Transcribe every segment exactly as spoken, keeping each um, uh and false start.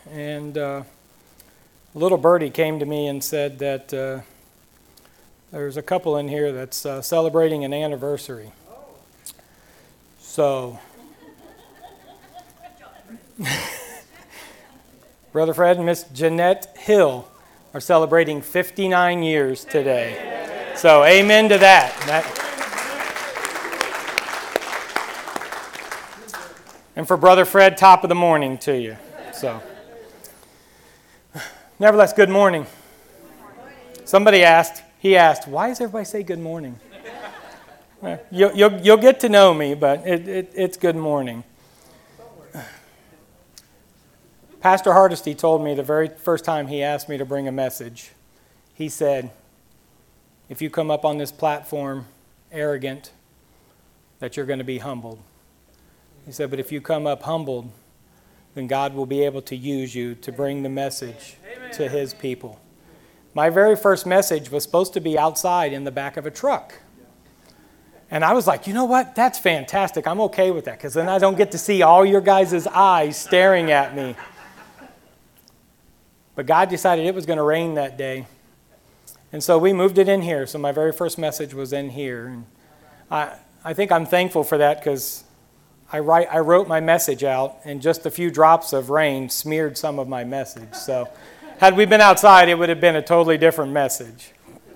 and uh, a little birdie came to me and said that uh, there's a couple in here that's uh, celebrating an anniversary. So, Brother Fred and Miss Jeanette Hill are celebrating fifty-nine years today. So, amen to that. that And for Brother Fred, top of the morning to you. So, nevertheless, good morning. Somebody asked, he asked, why does everybody say good morning? Well, you'll, you'll, you'll get to know me, but it, it, it's good morning. Pastor Hardesty told me the very first time he asked me to bring a message, he said, if you come up on this platform arrogant, that you're going to be humbled. He said, but if you come up humbled, then God will be able to use you to bring the message Amen. To His people. My very first message was supposed to be outside in the back of a truck. And I was like, you know what? That's fantastic. I'm okay with that because then I don't get to see all your guys' eyes staring at me. But God decided it was going to rain that day. And so we moved it in here. So my very first message was in here. And I, I think I'm thankful for that because I write, I wrote my message out, and just a few drops of rain smeared some of my message. So had we been outside, it would have been a totally different message.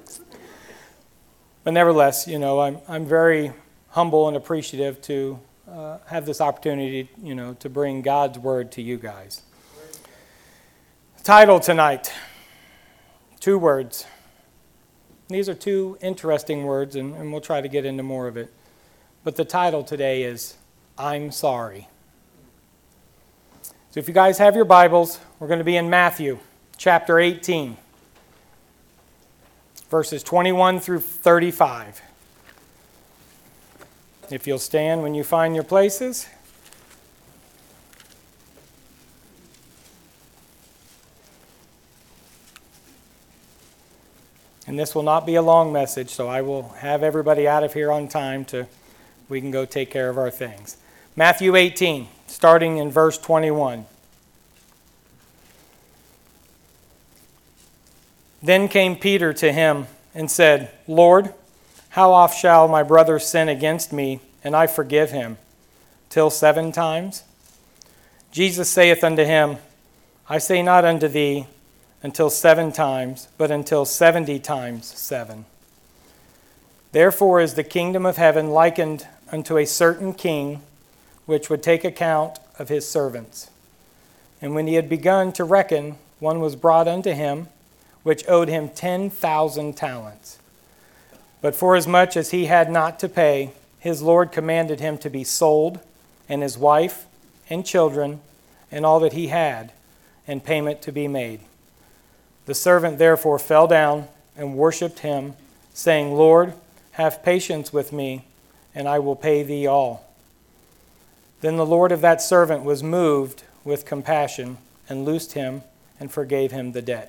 But nevertheless, you know, I'm I'm very humble and appreciative to uh, have this opportunity, you know, to bring God's word to you guys. Title tonight, two words. These are two interesting words, and, and we'll try to get into more of it. But the title today is I'm sorry. So if you guys have your Bibles, we're going to be in Matthew chapter eighteen, verses twenty-one through thirty-five. If you'll stand when you find your places. And this will not be a long message, so I will have everybody out of here on time to we can go take care of our things. Matthew eighteen, starting in verse twenty-one. Then came Peter to him and said, Lord, how oft shall my brother sin against me, and I forgive him? Till seven times? Jesus saith unto him, I say not unto thee, until seven times, but until seventy times seven. Therefore is the kingdom of heaven likened unto a certain king, which would take account of his servants. And when he had begun to reckon, one was brought unto him, which owed him ten thousand talents. But forasmuch as he had not to pay, his Lord commanded him to be sold, and his wife, and children, and all that he had, and payment to be made. The servant therefore fell down and worshipped him, saying, Lord, have patience with me, and I will pay thee all. Then the Lord of that servant was moved with compassion, and loosed him, and forgave him the debt.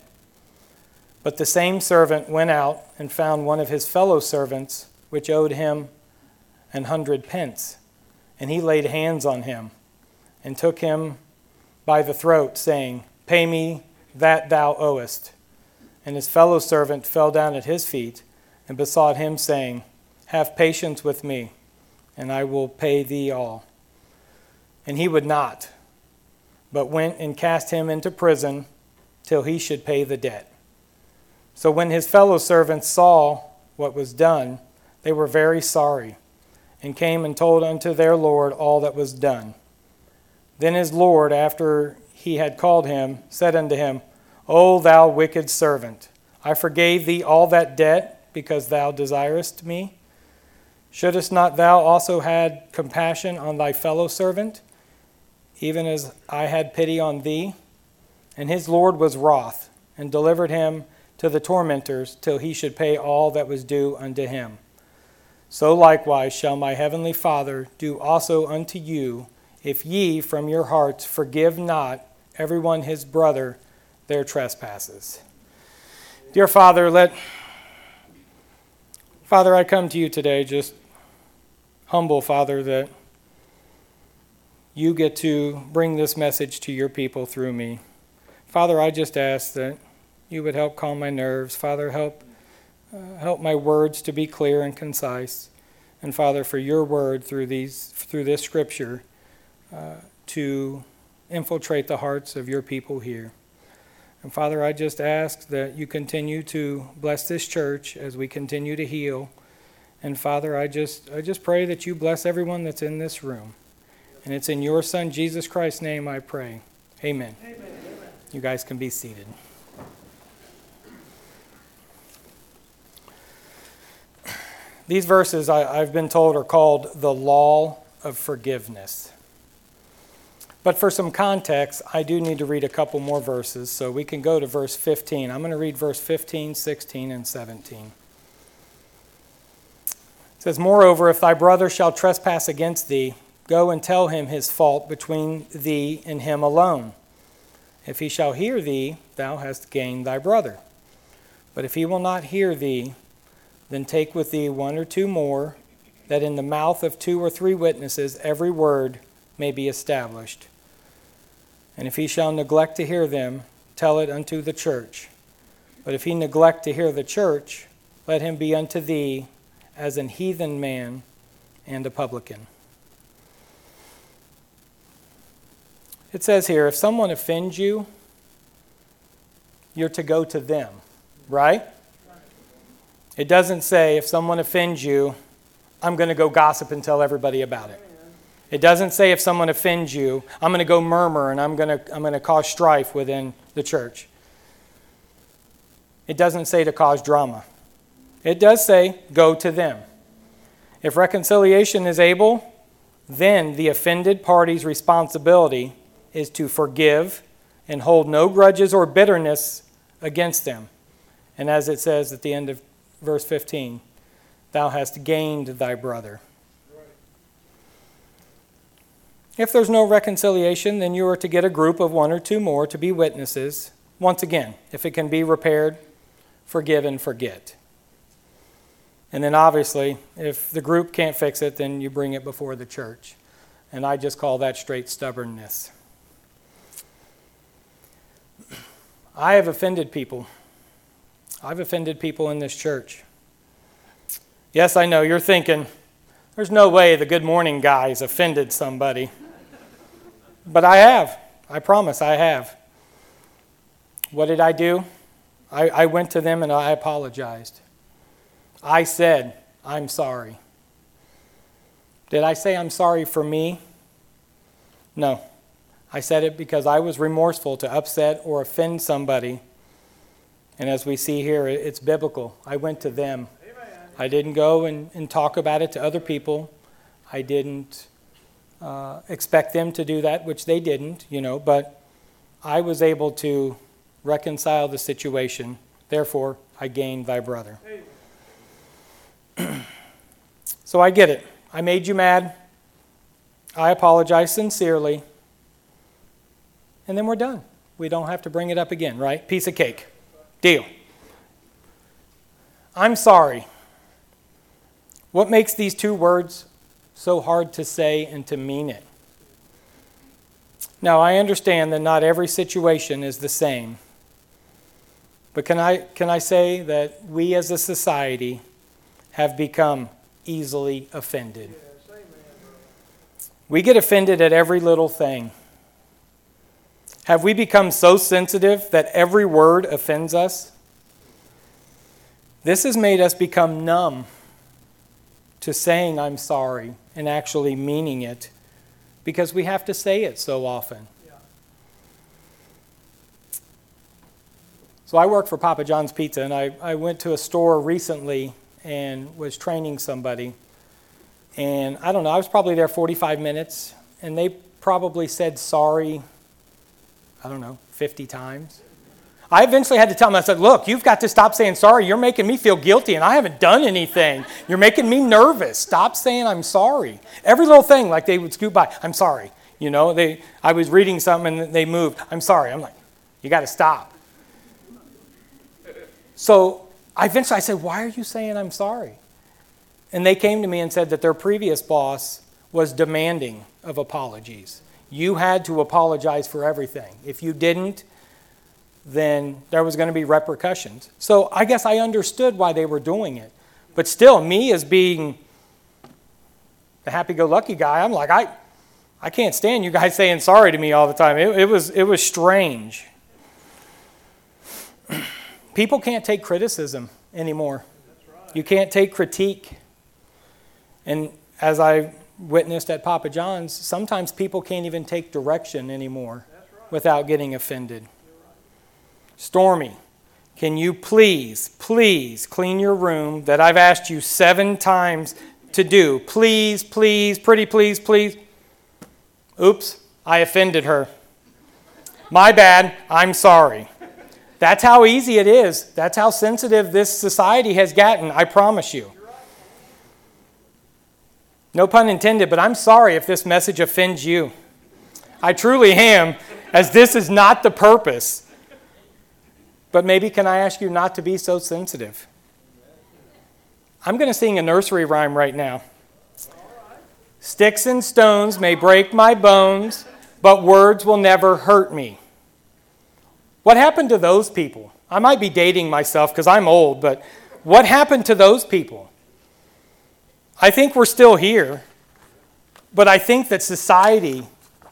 But the same servant went out and found one of his fellow servants, which owed him an hundred pence. And he laid hands on him, and took him by the throat, saying, Pay me that thou owest. And his fellow servant fell down at his feet, and besought him, saying, Have patience with me, and I will pay thee all. And he would not, but went and cast him into prison till he should pay the debt. So when his fellow servants saw what was done, they were very sorry, and came and told unto their Lord all that was done. Then his Lord, after he had called him, said unto him, O thou wicked servant, I forgave thee all that debt, because thou desirest me. Shouldest not thou also had compassion on thy fellow servant, even as I had pity on thee? And his Lord was wroth, and delivered him to the tormentors, till he should pay all that was due unto him. So likewise shall my heavenly Father do also unto you, if ye from your hearts forgive not every one his brother their trespasses. Dear Father, let Father, I come to you today just humble, Father, that you get to bring this message to your people through me. Father, I just ask that you would help calm my nerves. Father, help uh, help my words to be clear and concise. And Father, for your word through these through this scripture uh, to infiltrate the hearts of your people here. And Father, I just ask that you continue to bless this church as we continue to heal. And Father, I just I just pray that you bless everyone that's in this room. And it's in your Son, Jesus Christ's name, I pray. Amen. Amen. You guys can be seated. These verses, I, I've been told, are called the law of forgiveness. But for some context, I do need to read a couple more verses, so we can go to verse fifteen. I'm going to read verse fifteen, sixteen, and seventeen. It says, "Moreover, if thy brother shall trespass against thee, go and tell him his fault between thee and him alone. If he shall hear thee, thou hast gained thy brother. But if he will not hear thee, then take with thee one or two more, that in the mouth of two or three witnesses every word may be established. And if he shall neglect to hear them, tell it unto the church. But if he neglect to hear the church, let him be unto thee as an heathen man and a publican." It says here, if someone offends you, you're to go to them, right? It doesn't say if someone offends you, I'm going to go gossip and tell everybody about it. It doesn't say if someone offends you, I'm going to go murmur and I'm going to I'm going to cause strife within the church. It doesn't say to cause drama. It does say go to them. If reconciliation is able, then the offended party's responsibility is to forgive and hold no grudges or bitterness against them. And as it says at the end of verse fifteen, thou hast gained thy brother. If there's no reconciliation, then you are to get a group of one or two more to be witnesses. Once again, if it can be repaired, forgive and forget. And then obviously, if the group can't fix it, then you bring it before the church. And I just call that straight stubbornness. I have offended people. I've offended people in this church. Yes, I know, you're thinking, there's no way the Good Morning guys offended somebody. But I have. I promise I have. What did I do? I, I went to them and I apologized. I said, I'm sorry. Did I say I'm sorry for me? No. I said it because I was remorseful to upset or offend somebody. And as we see here, it's biblical. I went to them. Amen. I didn't go and, and talk about it to other people. I didn't uh, expect them to do that, which they didn't, you know, but I was able to reconcile the situation. Therefore, I gained thy brother. So I get it. I made you mad. I apologize sincerely. And then we're done. We don't have to bring it up again, right? Piece of cake. Deal. I'm sorry. What makes these two words so hard to say and to mean it? Now, I understand that not every situation is the same. But can I, can I say that we as a society have become easily offended? We get offended at every little thing. Have we become so sensitive that every word offends us? This has made us become numb to saying I'm sorry and actually meaning it because we have to say it so often. Yeah. So I work for Papa John's Pizza, and I, I went to a store recently and was training somebody. And I don't know, I was probably there forty-five minutes, and they probably said sorry, I don't know, fifty times. I eventually had to tell them, I said, look, you've got to stop saying sorry. You're making me feel guilty, and I haven't done anything. You're making me nervous. Stop saying I'm sorry. Every little thing, like they would scoot by, I'm sorry. You know, they. I was reading something, and they moved. I'm sorry. I'm like, you got to stop. So I eventually I said, why are you saying I'm sorry? And they came to me and said that their previous boss was demanding of apologies. You had to apologize for everything. If you didn't, then there was going to be repercussions. So I guess I understood why they were doing it. But still, me as being the happy-go-lucky guy, I'm like, I I can't stand you guys saying sorry to me all the time. It, it was it was strange. People can't take criticism anymore. You can't take critique. And as I witnessed at Papa John's, sometimes people can't even take direction anymore without getting offended. Stormy, can you please, please clean your room that I've asked you seven times to do? Please, please, pretty please, please. Oops, I offended her. My bad, I'm sorry. That's how easy it is. That's how sensitive this society has gotten, I promise you. No pun intended, but I'm sorry if this message offends you. I truly am, as this is not the purpose. But maybe can I ask you not to be so sensitive? I'm going to sing a nursery rhyme right now. Sticks and stones may break my bones, but words will never hurt me. What happened to those people? I might be dating myself because I'm old, but what happened to those people? I think we're still here, but I think that society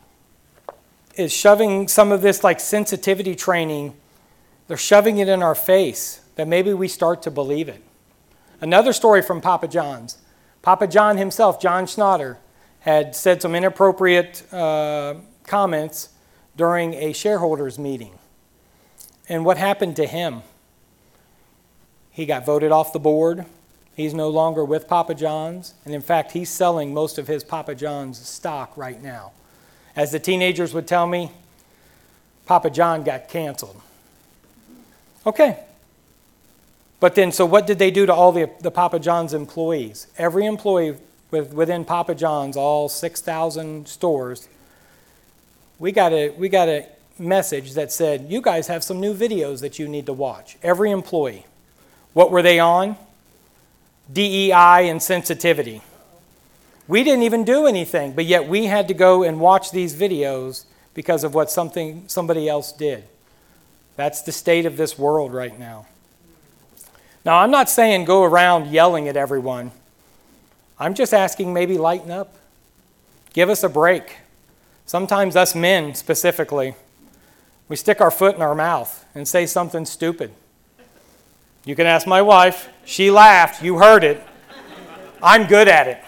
is shoving some of this like sensitivity training, they're shoving it in our face, that maybe we start to believe it. Another story from Papa John's. Papa John himself, John Schnatter, had said some inappropriate uh, comments during a shareholders meeting. And what happened to him? He got voted off the board. He's no longer with Papa John's. And in fact, he's selling most of his Papa John's stock right now. As the teenagers would tell me, Papa John got canceled. Okay. But then, so what did they do to all the, the Papa John's employees? Every employee with, within Papa John's, all six thousand stores, we got a we got a message that said, you guys have some new videos that you need to watch. Every employee. What were they on? D E I and sensitivity. We didn't even do anything, but yet we had to go and watch these videos because of what something somebody else did. That's the state of this world right now. Now, I'm not saying go around yelling at everyone. I'm just asking maybe lighten up. Give us a break. Sometimes us men specifically, we stick our foot in our mouth and say something stupid. You can ask my wife. She laughed. You heard it. I'm good at it.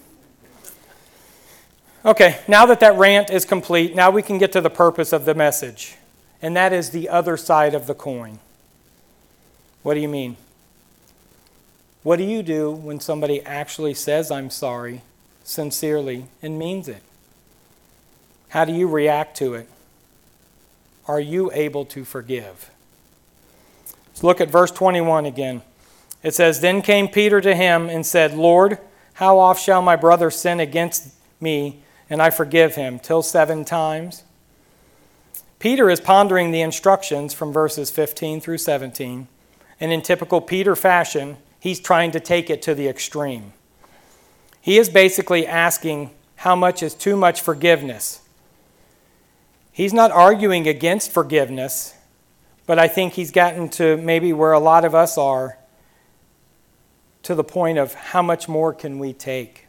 Okay, now that that rant is complete, now we can get to the purpose of the message. And that is the other side of the coin. What do you mean? What do you do when somebody actually says, I'm sorry, sincerely, and means it? How do you react to it? Are you able to forgive? Let's look at verse twenty-one again. It says, Then came Peter to him and said, Lord, how oft shall my brother sin against me, and I forgive him? Till seven times? Peter is pondering the instructions from verses fifteen through seventeen, and in typical Peter fashion, he's trying to take it to the extreme. He is basically asking how much is too much forgiveness. He's not arguing against forgiveness, but I think he's gotten to maybe where a lot of us are, to the point of how much more can we take?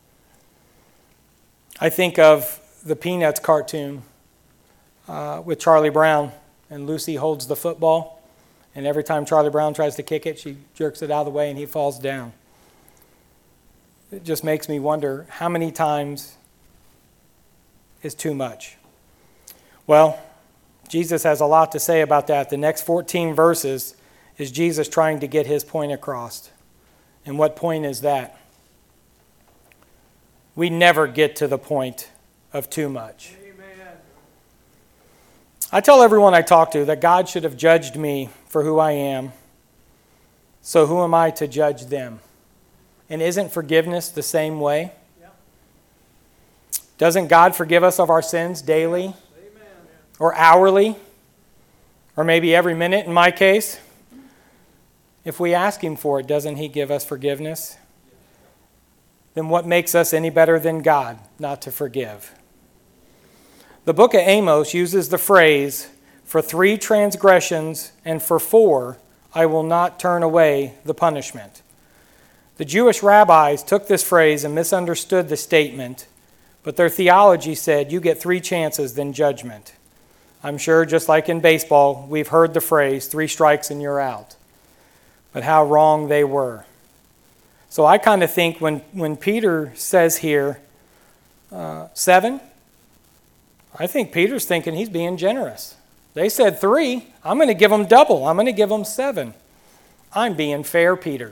I think of the Peanuts cartoon uh, with Charlie Brown, and Lucy holds the football, and every time Charlie Brown tries to kick it, she jerks it out of the way and he falls down. It just makes me wonder how many times is too much. Well, Jesus has a lot to say about that. The next fourteen verses is Jesus trying to get his point across. And what point is that? We never get to the point of too much. Amen. I tell everyone I talk to that God should have judged me for who I am. So who am I to judge them? And isn't forgiveness the same way? Yeah. Doesn't God forgive us of our sins daily? Or hourly, or maybe every minute in my case? If we ask him for it, doesn't he give us forgiveness? Then what makes us any better than God not to forgive? The book of Amos uses the phrase, For three transgressions and for four I will not turn away the punishment. The Jewish rabbis took this phrase and misunderstood the statement, but their theology said you get three chances, then judgment. I'm sure just like in baseball, we've heard the phrase, three strikes and you're out. But how wrong they were. So I kind of think when, when Peter says here, uh, seven, I think Peter's thinking he's being generous. They said three, I'm going to give them double. I'm going to give them seven. I'm being fair, Peter.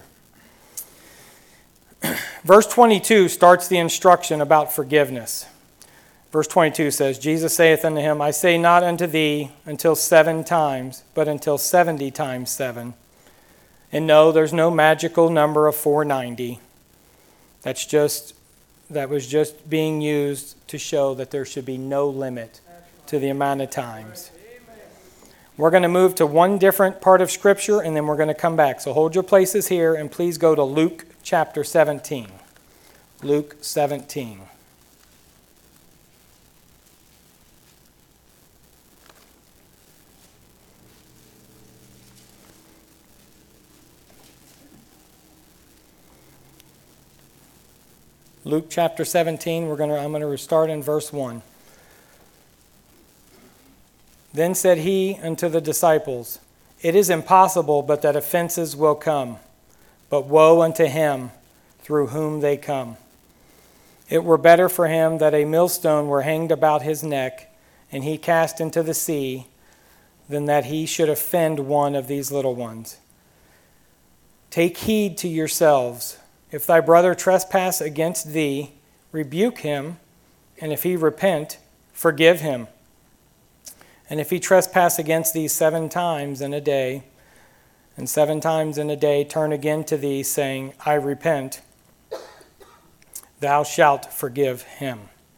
Verse twenty-two starts the instruction about forgiveness. Verse twenty-two says, Jesus saith unto him, I say not unto thee until seven times, but until seventy times seven. And no, there's no magical number of four ninety. That's just, that was just being used to show that there should be no limit to the amount of times. We're going to move to one different part of Scripture, and then we're going to come back. So hold your places here, and please go to Luke chapter seventeen. Luke seventeen. Luke chapter seventeen, we're going to, I'm going to start in verse one. Then said he unto the disciples, It is impossible but that offenses will come, but woe unto him through whom they come. It were better for him that a millstone were hanged about his neck, and he cast into the sea, than that he should offend one of these little ones. Take heed to yourselves. If thy brother trespass against thee, rebuke him, and if he repent, forgive him. And if he trespass against thee seven times in a day, and seven times in a day turn again to thee, saying, I repent, thou shalt forgive him.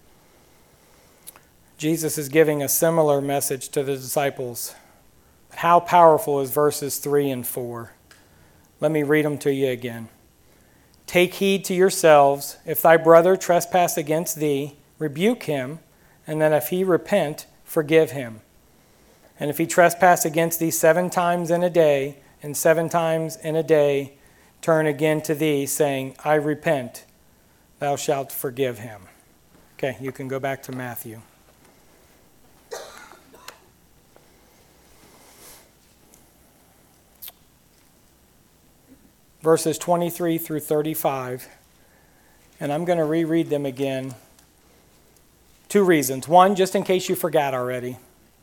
Jesus is giving a similar message to the disciples. How powerful is verses three and four? Let me read them to you again. Take heed to yourselves. If thy brother trespass against thee, rebuke him, and then if he repent, forgive him. And if he trespass against thee seven times in a day, and seven times in a day turn again to thee, saying, I repent, thou shalt forgive him. Okay, you can go back to Matthew. Verses twenty-three through thirty-five. And I'm going to reread them again. Two reasons. One, just in case you forgot already.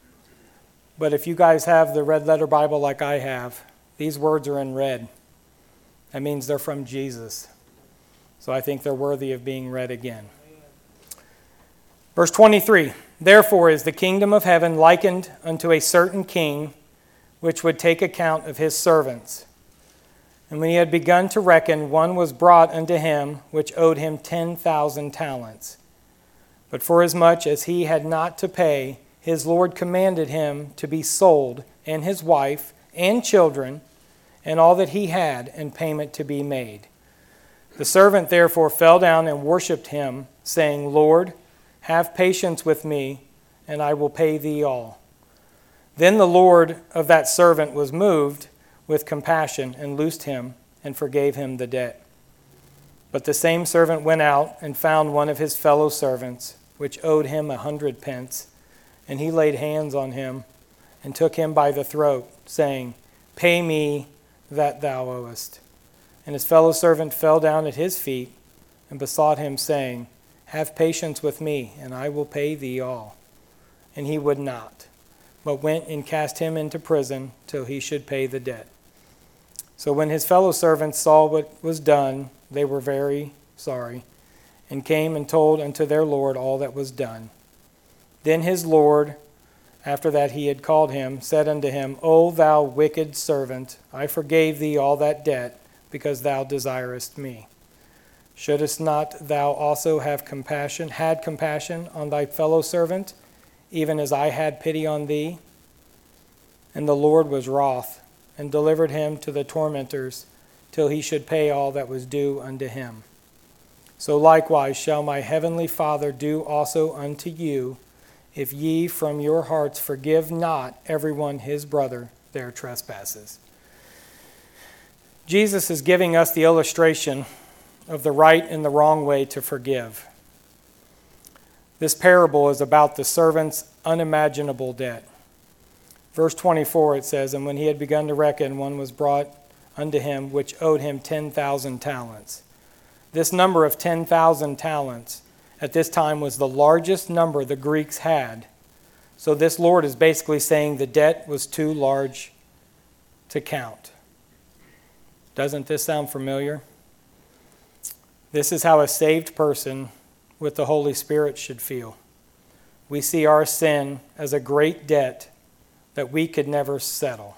But if you guys have the red letter Bible like I have, these words are in red. That means they're from Jesus. So I think they're worthy of being read again. Verse twenty-three, Therefore is the kingdom of heaven likened unto a certain king, which would take account of his servants. And when he had begun to reckon, one was brought unto him, which owed him ten thousand talents. But forasmuch as he had not to pay, his Lord commanded him to be sold, and his wife, and children, and all that he had, and payment to be made. The servant therefore fell down and worshipped him, saying, Lord, have patience with me, and I will pay thee all. Then the Lord of that servant was moved with compassion, and loosed him, and forgave him the debt. But the same servant went out, and found one of his fellow servants, which owed him a hundred pence. And he laid hands on him, and took him by the throat, saying, Pay me that thou owest. And his fellow servant fell down at his feet, and besought him, saying, Have patience with me, and I will pay thee all. And he would not, but went and cast him into prison till he should pay the debt. So when his fellow servants saw what was done, they were very sorry, and came and told unto their Lord all that was done. Then his Lord, after that he had called him, said unto him, O thou wicked servant, I forgave thee all that debt, because thou desirest me. Shouldest not thou also have compassion, had compassion on thy fellow servant, even as I had pity on thee? And the Lord was wroth, and delivered him to the tormentors, till he should pay all that was due unto him. So likewise shall my heavenly Father do also unto you, if ye from your hearts forgive not everyone his brother their trespasses. Jesus is giving us the illustration of the right and the wrong way to forgive. This parable is about the servant's unimaginable debt. Verse twenty-four, it says, "And when he had begun to reckon, one was brought unto him which owed him ten thousand talents." This number of ten thousand talents at this time was the largest number the Greeks had. So this Lord is basically saying the debt was too large to count. Doesn't this sound familiar? This is how a saved person with the Holy Spirit should feel. We see our sin as a great debt that we could never settle.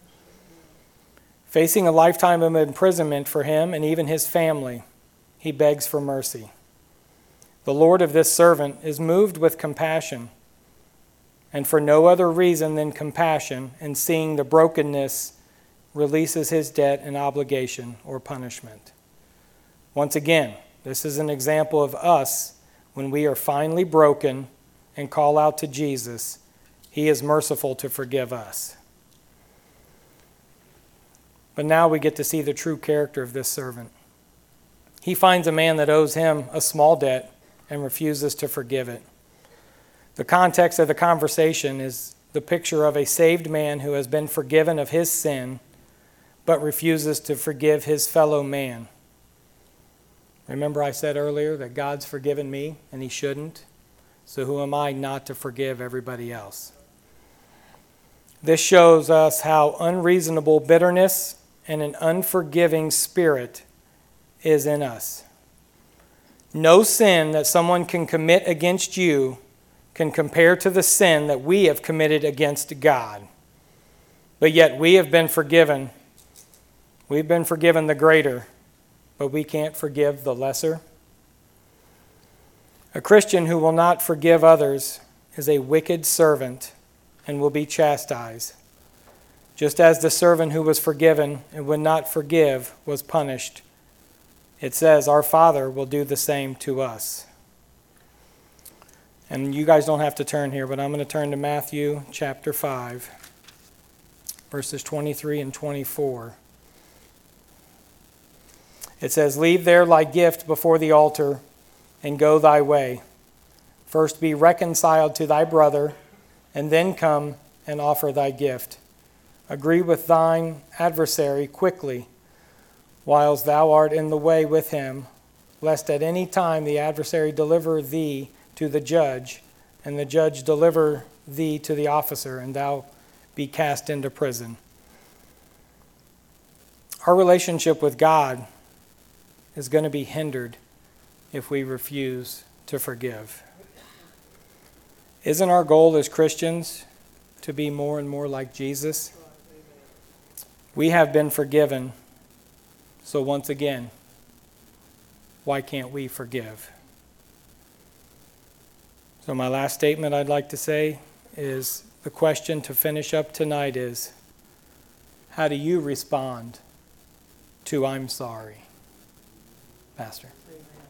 Facing a lifetime of imprisonment for him and even his family, he begs for mercy. The Lord of this servant is moved with compassion, and for no other reason than compassion, and seeing the brokenness, releases his debt and obligation or punishment. Once again, this is an example of us when we are finally broken and call out to Jesus. He is merciful to forgive us. But now we get to see the true character of this servant. He finds a man that owes him a small debt and refuses to forgive it. The context of the conversation is the picture of a saved man who has been forgiven of his sin, but refuses to forgive his fellow man. Remember I said earlier that God's forgiven me and he shouldn't? So who am I not to forgive everybody else? This shows us how unreasonable bitterness and an unforgiving spirit is in us. No sin that someone can commit against you can compare to the sin that we have committed against God. But yet we have been forgiven. We've been forgiven the greater, but we can't forgive the lesser. A Christian who will not forgive others is a wicked servant and will be chastised, just as the servant who was forgiven and would not forgive was punished. It says our Father will do the same to us. And you guys don't have to turn here, but I'm going to turn to Matthew chapter five, verses twenty-three and twenty-four. It says, "Leave there thy gift before the altar, and go thy way. First be reconciled to thy brother, and then come and offer thy gift. Agree with thine adversary quickly, whiles thou art in the way with him, lest at any time the adversary deliver thee to the judge, and the judge deliver thee to the officer, and thou be cast into prison." Our relationship with God is going to be hindered if we refuse to forgive. Isn't our goal as Christians to be more and more like Jesus? We have been forgiven. So once again, why can't we forgive? So my last statement I'd like to say is the question to finish up tonight is, how do you respond to "I'm sorry"? Pastor. Amen.